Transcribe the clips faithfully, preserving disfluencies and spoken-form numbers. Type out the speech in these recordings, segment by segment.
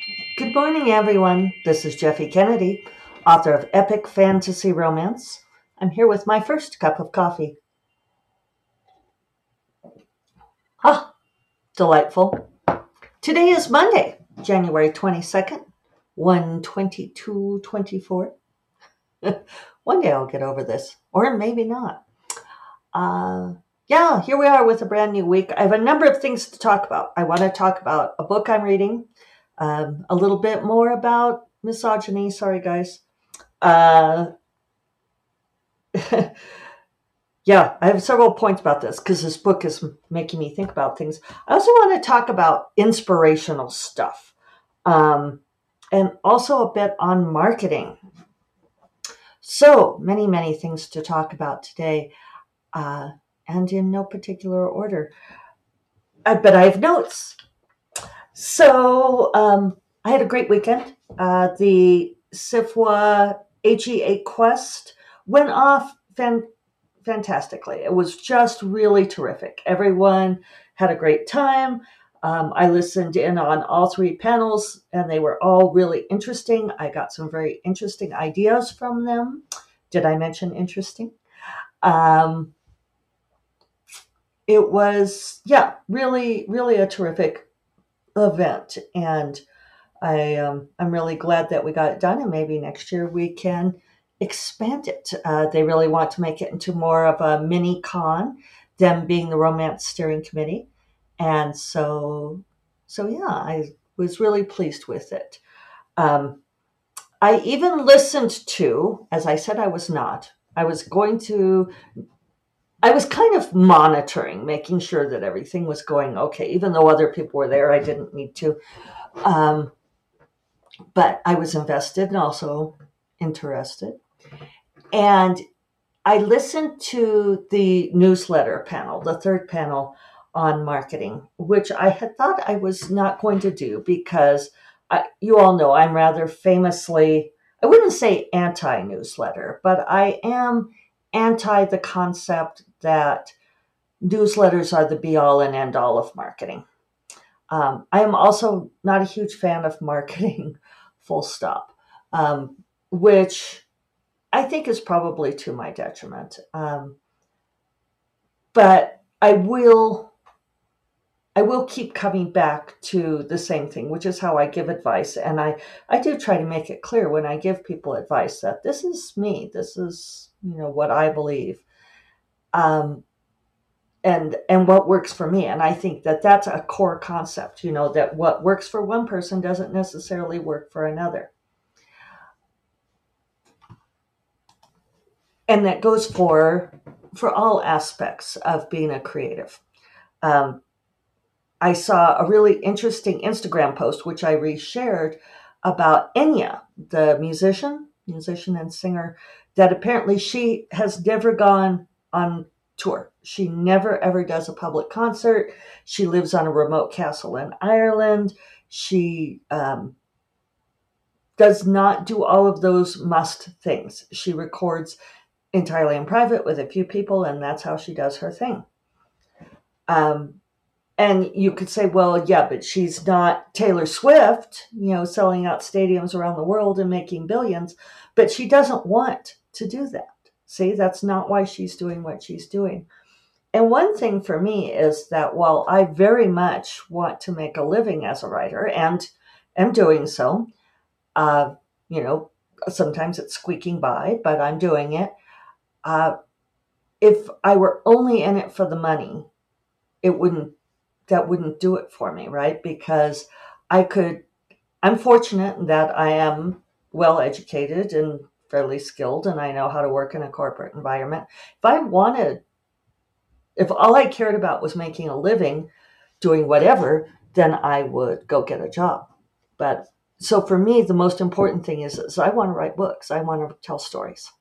Good morning, everyone. This is Jeffe Kennedy, author of Epic Fantasy Romance. I'm here with my first cup of coffee. Ah, delightful. Today is Monday, January twenty-second, one twenty-two twenty-four. One day I'll get over this, or maybe not. Uh, yeah, here we are with a brand new week. I have a number of things to talk about. I want to talk about a book I'm reading, um, a little bit more about misogyny. Sorry, guys. Uh, Yeah, I have several points about this because this book is making me think about things. I also want to talk about inspirational stuff, um, and also a bit on marketing. So many, many things to talk about today, uh, and in no particular order. Uh, but I have notes. So um, I had a great weekend. Uh, the SIFWA H E A Quest went off fan- fantastically. It was just really terrific. Everyone had a great time. Um, I listened in on all three panels, and they were all really interesting. I got some very interesting ideas from them. Did I mention interesting? Um, it was, yeah, really, really a terrific event. And I, um, I'm really glad that we got it done. And maybe next year we can expand it. Uh, they really want to make it into more of a mini con, them being the romance steering committee. And so, so yeah, I was really pleased with it. Um, I even listened to, as I said, I was not. I was going to, I was kind of monitoring, making sure that everything was going okay. Even though other people were there, I didn't need to. Um, but I was invested and also interested. And I listened to the newsletter panel, the third panel on marketing, which I had thought I was not going to do because I, you all know I'm rather famously, I wouldn't say anti newsletter, but I am anti the concept that newsletters are the be all and end all of marketing. Um, I am also not a huge fan of marketing, full stop, um, which I think is probably to my detriment. Um, but I will I will keep coming back to the same thing, which is how I give advice. And I, I do try to make it clear when I give people advice that this is me, this is, you know, what I believe. Um, and and what works for me, and I think that that's a core concept, you know, that what works for one person doesn't necessarily work for another, and that goes for for all aspects of being a creative. um, I saw a really interesting Instagram post, which I reshared, about Enya, the musician musician and singer, that apparently she has never gone on tour. She never ever does a public concert. She lives on a remote castle in Ireland. She um, does not do all of those must things. She records entirely in private with a few people, and that's how she does her thing. Um, and you could say, well, yeah, but she's not Taylor Swift, you know, selling out stadiums around the world and making billions, but she doesn't want to do that. See, that's not why she's doing what she's doing. And one thing for me is that while I very much want to make a living as a writer and am doing so, uh, you know, sometimes it's squeaking by, but I'm doing it. Uh, if I were only in it for the money, it wouldn't that wouldn't do it for me, right? Because I could, I'm fortunate that I am well educated and fairly skilled, and I know how to work in a corporate environment. If I wanted, if all I cared about was making a living doing whatever, then I would go get a job. But so for me, the most important thing is, is I want to write books, I want to tell stories.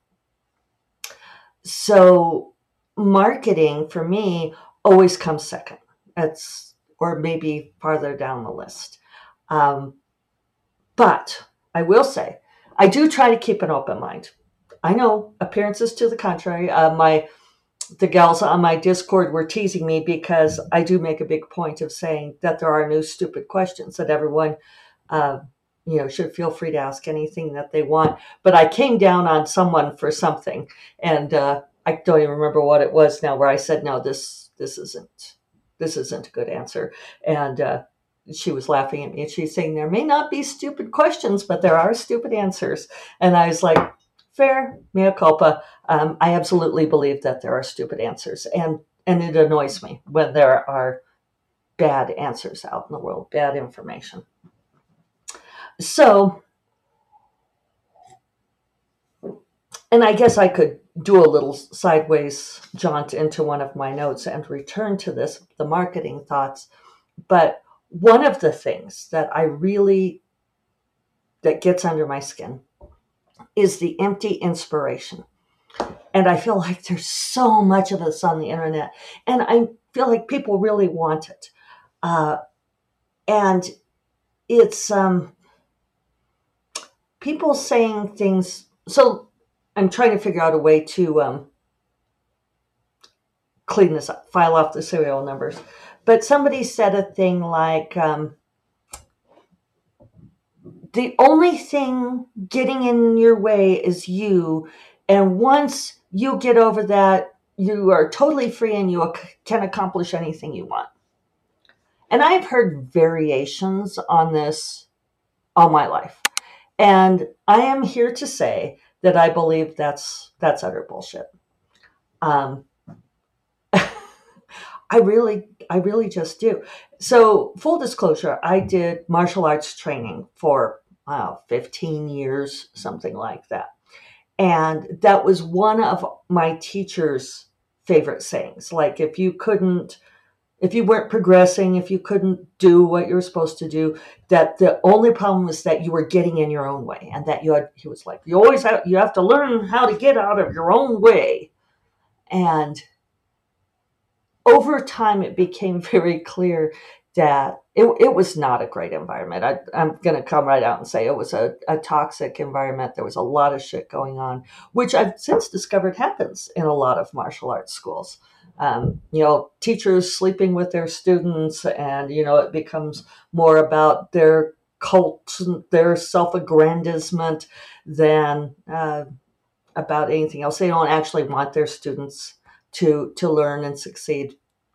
So marketing for me always comes second. It's, or maybe farther down the list. Um, but I will say, I do try to keep an open mind. I know appearances to the contrary. Uh, my the gals on my Discord were teasing me because I do make a big point of saying that there are no stupid questions, that everyone uh, you know, should feel free to ask anything that they want. But I came down on someone for something, and uh, I don't even remember what it was now, where I said, no, this this isn't this isn't a good answer. And uh, she was laughing at me, and she's saying, there may not be stupid questions, but there are stupid answers. And I was like, fair, mea culpa. Um, I absolutely believe that there are stupid answers. And, and it annoys me when there are bad answers out in the world, bad information. So, and I guess I could do a little sideways jaunt into one of my notes and return to this, the marketing thoughts. But one of the things that I really, that gets under my skin is the empty inspiration. And I feel like there's so much of this on the internet, and I feel like people really want it. Uh, and it's um, people saying things. So I'm trying to figure out a way to um, clean this up, file off the serial numbers. But somebody said a thing like, um, the only thing getting in your way is you. And once you get over that, you are totally free and you can accomplish anything you want. And I've heard variations on this all my life. And I am here to say that I believe that's that's utter bullshit. Um, I really, I really just do. So, full disclosure, I did martial arts training for uh, fifteen years, something like that. And that was one of my teacher's favorite sayings. Like, if you couldn't, if you weren't progressing, if you couldn't do what you were supposed to do, that the only problem was that you were getting in your own way. And that you had, he was like, you always have, you have to learn how to get out of your own way. And over time, it became very clear that it, it was not a great environment. I, I'm going to come right out and say it was a, a toxic environment. There was a lot of shit going on, which I've since discovered happens in a lot of martial arts schools. Um, you know, teachers sleeping with their students, and, you know, it becomes more about their cult, their self-aggrandizement than uh, about anything else. They don't actually want their students to to learn and succeed.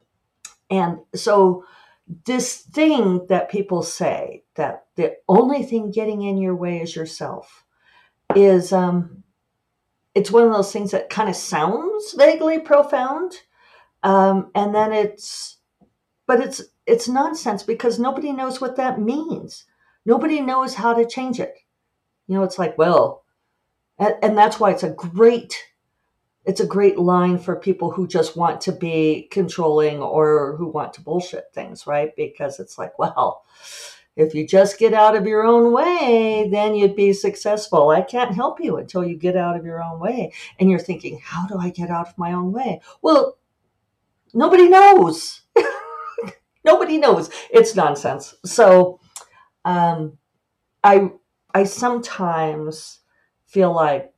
And so this thing that people say, that the only thing getting in your way is yourself, is um, it's one of those things that kind of sounds vaguely profound, um, and then it's, but it's it's nonsense, because nobody knows what that means. Nobody knows how to change it. You know, it's like, well, and, and that's why it's a great It's a great line for people who just want to be controlling or who want to bullshit things, right? Because it's like, well, if you just get out of your own way, then you'd be successful. I can't help you until you get out of your own way. And you're thinking, how do I get out of my own way? Well, nobody knows. Nobody knows. It's nonsense. So um, I I sometimes feel like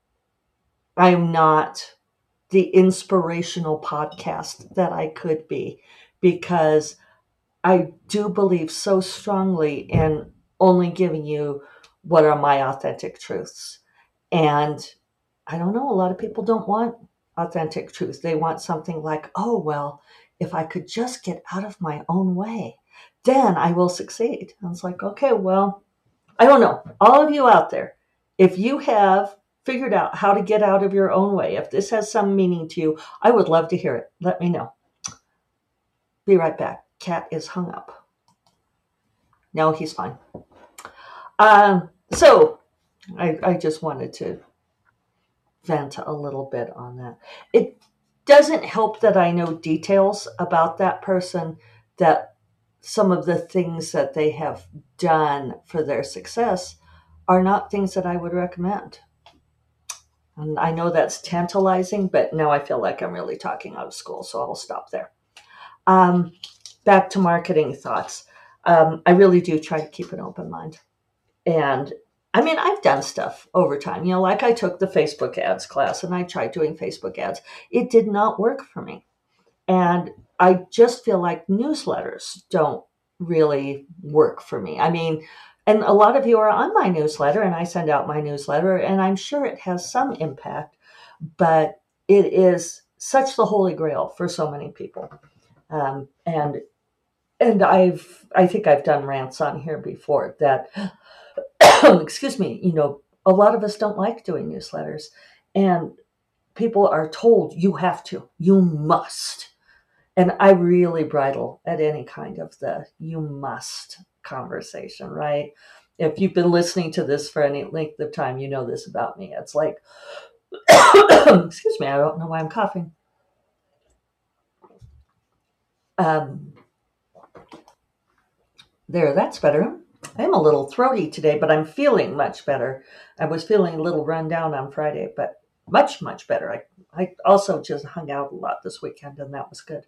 I'm not the inspirational podcast that I could be, because I do believe so strongly in only giving you what are my authentic truths. And I don't know, a lot of people don't want authentic truth. They want something like, oh, well, if I could just get out of my own way, then I will succeed. And it's like, okay, well, I don't know. All of you out there, if you have figured out how to get out of your own way, if this has some meaning to you, I would love to hear it. Let me know. Be right back. Cat is hung up. No, he's fine. Um, so I, I just wanted to vent a little bit on that. It doesn't help that I know details about that person, that some of the things that they have done for their success are not things that I would recommend. And I know that's tantalizing, but now I feel like I'm really talking out of school, so I'll stop there. Um, back to marketing thoughts. Um, I really do try to keep an open mind. And I mean, I've done stuff over time. You know, like I took the Facebook ads class and I tried doing Facebook ads. It did not work for me. And I just feel like newsletters don't really work for me. I mean, And a lot of you are on my newsletter, and I send out my newsletter, and I'm sure it has some impact, but it is such the holy grail for so many people. Um, and and I've I think I've done rants on here before that excuse me, you know, a lot of us don't like doing newsletters, and people are told you have to, you must. And I really bridle at any kind of the you must conversation, right? If you've been listening to this for any length of time, you know this about me. It's like, excuse me, I don't know why I'm coughing. Um, there, that's better. I'm a little throaty today, but I'm feeling much better. I was feeling a little run down on Friday, but much, much better. I, I also just hung out a lot this weekend, and that was good.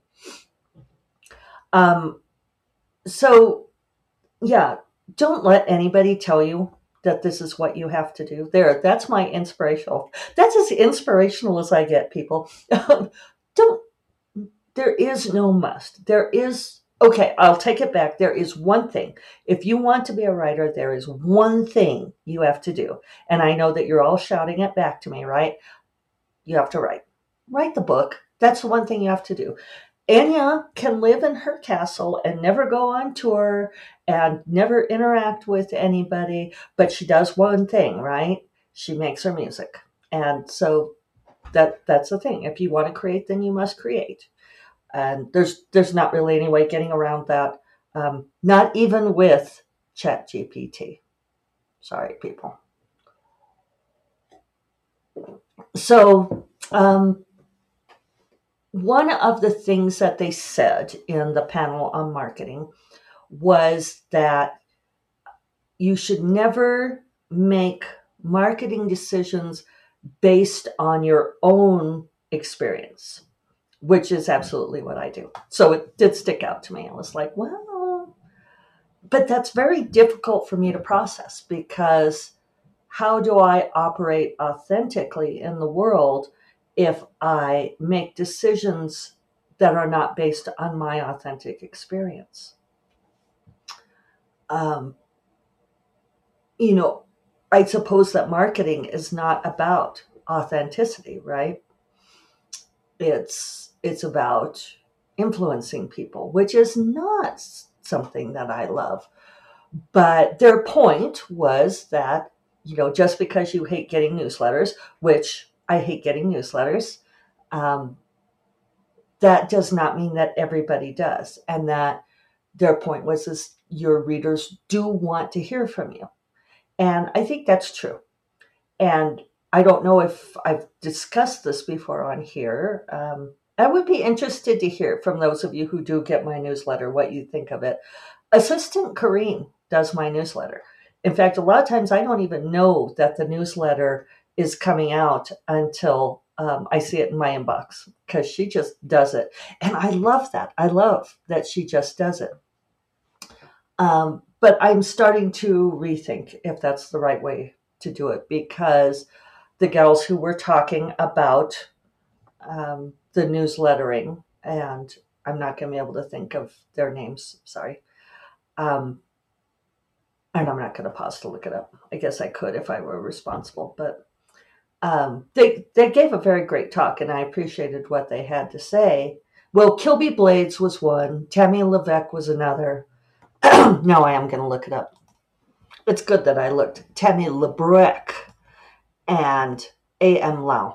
Um, so, yeah, don't let anybody tell you that this is what you have to do. There, that's my inspirational. That's as inspirational as I get, people. Don't, there is no must. There is, okay, I'll take it back. There is one thing. If you want to be a writer, there is one thing you have to do. And I know that you're all shouting it back to me, right? You have to write. Write the book. That's the one thing you have to do. Anya can live in her castle and never go on tour and never interact with anybody, but she does one thing, right? She makes her music. And so that that's the thing. If you want to create, then you must create. And there's there's not really any way getting around that. Um, not even with ChatGPT. Sorry, people. So um, one of the things that they said in the panel on marketing was that you should never make marketing decisions based on your own experience, which is absolutely what I do. So it did stick out to me. I was like, well, but that's very difficult for me to process, because how do I operate authentically in the world if I make decisions that are not based on my authentic experience? Um, you know, I suppose that marketing is not about authenticity, right? It's it's about influencing people, which is not something that I love. But their point was that, you know, just because you hate getting newsletters, which I hate getting newsletters, um, that does not mean that everybody does. And that their point was is your readers do want to hear from you. And I think that's true. And I don't know if I've discussed this before on here. Um, I would be interested to hear from those of you who do get my newsletter what you think of it. Assistant Corrine does my newsletter. In fact, a lot of times I don't even know that the newsletter is coming out until um, I see it in my inbox, because she just does it. And I love that. I love that she just does it. Um, but I'm starting to rethink if that's the right way to do it, because the gals who were talking about um, the newslettering, and I'm not going to be able to think of their names, sorry. Um, and I'm not going to pause to look it up. I guess I could if I were responsible, but um, they they gave a very great talk, and I appreciated what they had to say. Well, Kilby Blades was one. Tammy Levesque was another. No, I am going to look it up. It's good that I looked. Tammy Lebrec and A M Lau.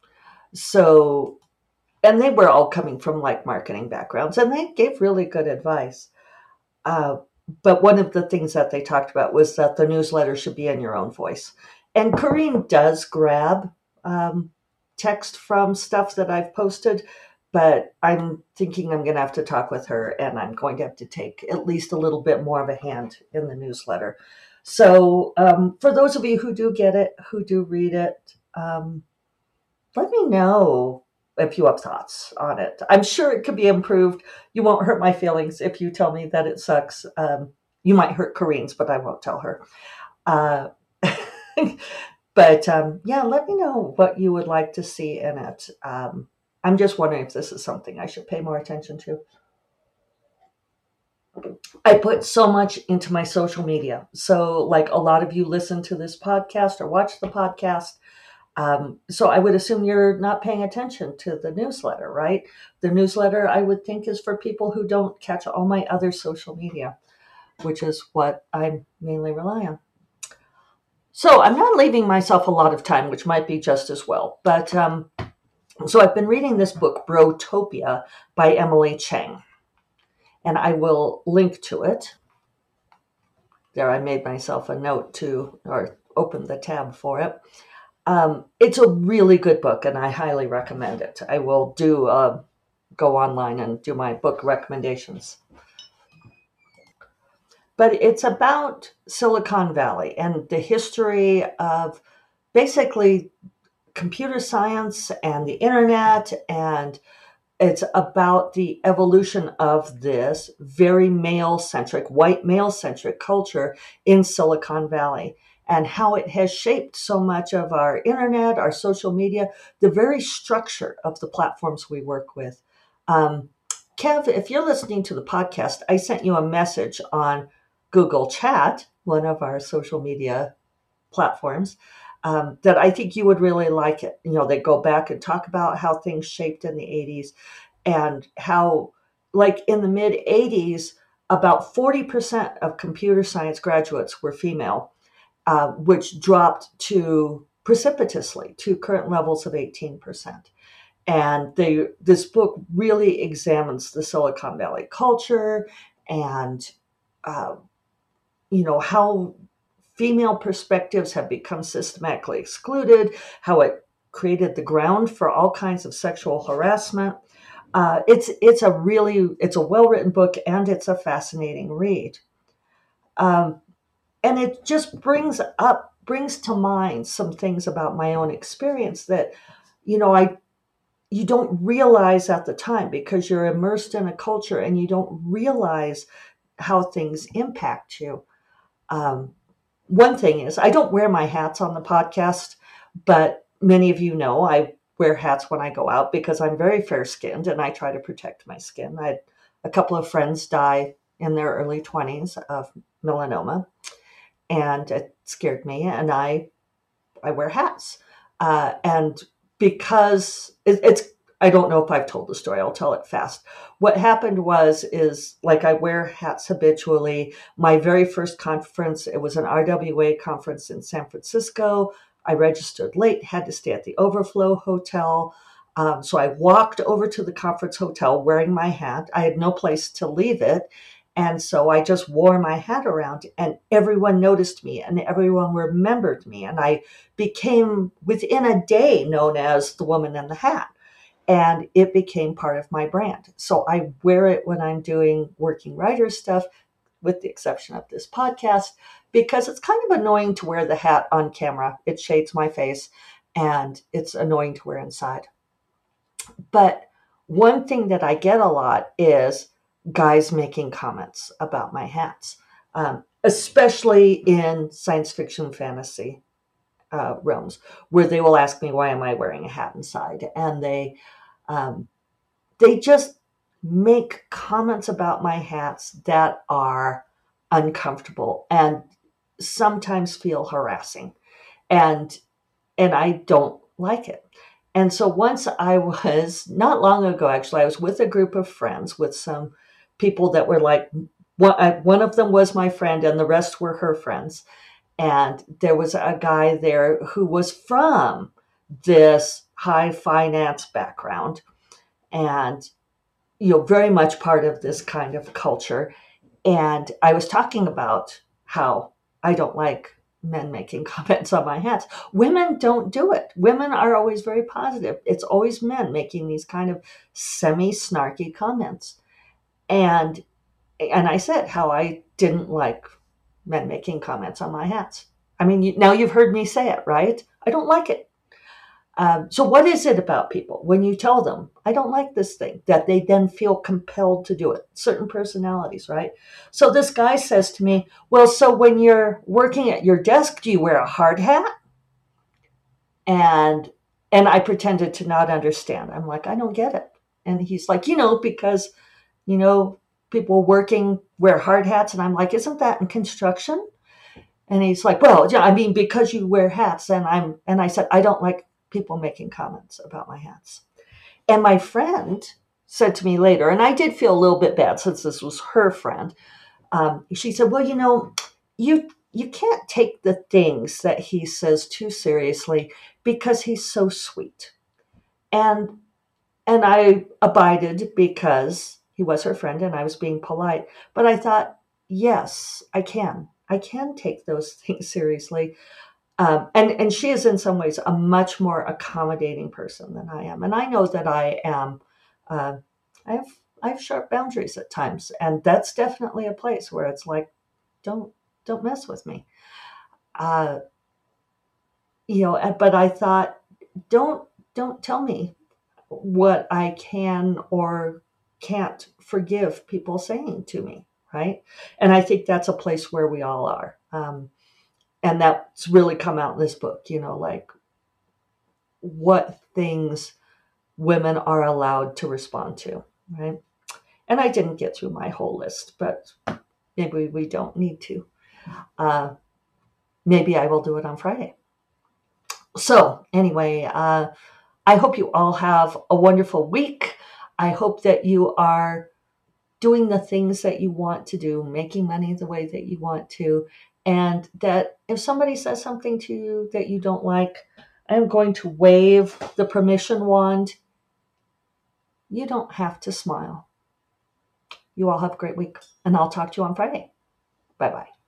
So, and they were all coming from like marketing backgrounds, and they gave really good advice. Uh, but one of the things that they talked about was that the newsletter should be in your own voice. And Corrine does grab um, text from stuff that I've posted, but I'm thinking I'm going to have to talk with her, and I'm going to have to take at least a little bit more of a hand in the newsletter. So um, for those of you who do get it, who do read it, um, let me know if you have thoughts on it. I'm sure it could be improved. You won't hurt my feelings if you tell me that it sucks. Um, you might hurt Corrine's, but I won't tell her. Uh, but um, yeah, let me know what you would like to see in it. Um, I'm just wondering if this is something I should pay more attention to. I put so much into my social media. So, like a lot of you listen to this podcast or watch the podcast. Um, so, I would assume you're not paying attention to the newsletter, right? The newsletter, I would think, is for people who don't catch all my other social media, which is what I mainly rely on. So, I'm not leaving myself a lot of time, which might be just as well. But um, so, I've been reading this book, Brotopia, by Emily Chang, and I will link to it. There, I made myself a note to, or opened the tab for it. Um, it's a really good book, and I highly recommend it. I will do uh, go online and do my book recommendations. But it's about Silicon Valley and the history of basically computer science and the internet, and it's about the evolution of this very male-centric, white male-centric culture in Silicon Valley, and how it has shaped so much of our internet, our social media, the very structure of the platforms we work with. Um, Kev, if you're listening to the podcast, I sent you a message on Google Chat, one of our social media platforms, um, that I think you would really like it. You know, they go back and talk about how things shaped in the eighties and how, like in the mid eighties, about forty percent of computer science graduates were female, uh, which dropped to precipitously to current levels of eighteen percent. And they, this book really examines the Silicon Valley culture and, uh, you know, how female perspectives have become systematically excluded, how it created the ground for all kinds of sexual harassment. Uh, it's it's a really it's a well-written book, and it's a fascinating read. Um, and it just brings up brings to mind some things about my own experience that, you know, I you don't realize at the time because you're immersed in a culture and you don't realize how things impact you. Um, One thing is, I don't wear my hats on the podcast, but many of you know I wear hats when I go out because I'm very fair skinned and I try to protect my skin. I had a couple of friends die in their early twenties of melanoma, and it scared me, and I I wear hats. Uh, and because it, it's, I don't know if I've told the story, I'll tell it fast. What happened was, is like I wear hats habitually. My very first conference, it was an R W A conference in San Francisco. I registered late, had to stay at the Overflow Hotel. Um, so I walked over to the conference hotel wearing my hat. I had no place to leave it. And so I just wore my hat around, and everyone noticed me and everyone remembered me. And I became, within a day, known as the woman in the hat. And it became part of my brand. So I wear it when I'm doing working writer stuff, with the exception of this podcast, because it's kind of annoying to wear the hat on camera. It shades my face, and it's annoying to wear inside. But one thing that I get a lot is guys making comments about my hats, um, especially in science fiction fantasy uh, realms, where they will ask me, why am I wearing a hat inside? And they um, they just make comments about my hats that are uncomfortable and sometimes feel harassing. And and I don't like it. And so once I was, not long ago, actually, I was with a group of friends with some people that were like, one, I, one of them was my friend and the rest were her friends. And there was a guy there who was from this high finance background and, you know, very much part of this kind of culture. And I was talking about how I don't like men making comments on my hats. Women don't do it. Women are always very positive. It's always men making these kind of semi-snarky comments. And and I said how I didn't like men making comments on my hats. I mean, you, now you've heard me say it, right? I don't like it. Um, so what is it about people when you tell them, I don't like this thing, that they then feel compelled to do it? Certain personalities, right? So this guy says to me, well, so when you're working at your desk, do you wear a hard hat? And and I pretended to not understand. I'm like, I don't get it. And he's like, you know, because, you know, people working wear hard hats. And I'm like, isn't that in construction? And he's like, well, yeah, I mean, because you wear hats. And I'm, and I said, I don't like people making comments about my hats. And my friend said to me later, and I did feel a little bit bad since this was her friend. Um, she said, well, you know, you, you can't take the things that he says too seriously because he's so sweet. And, and I abided because he was her friend and I was being polite. But I thought, yes, I can. I can take those things seriously. Um, and, and she is in some ways a much more accommodating person than I am. And I know that I am, uh, I have, I have sharp boundaries at times. And that's definitely a place where it's like, don't, don't mess with me. Uh, you know, but I thought, don't, don't tell me what I can or can't forgive people saying to me. Right. And I think that's a place where we all are. Um, and that's really come out in this book, you know, like what things women are allowed to respond to, right? And I didn't get through my whole list, but maybe we don't need to. Uh, maybe I will do it on Friday. So anyway, uh, I hope you all have a wonderful week. I hope that you are doing the things that you want to do, making money the way that you want to, and that if somebody says something to you that you don't like, I'm going to wave the permission wand. You don't have to smile. You all have a great week, and I'll talk to you on Friday. Bye-bye.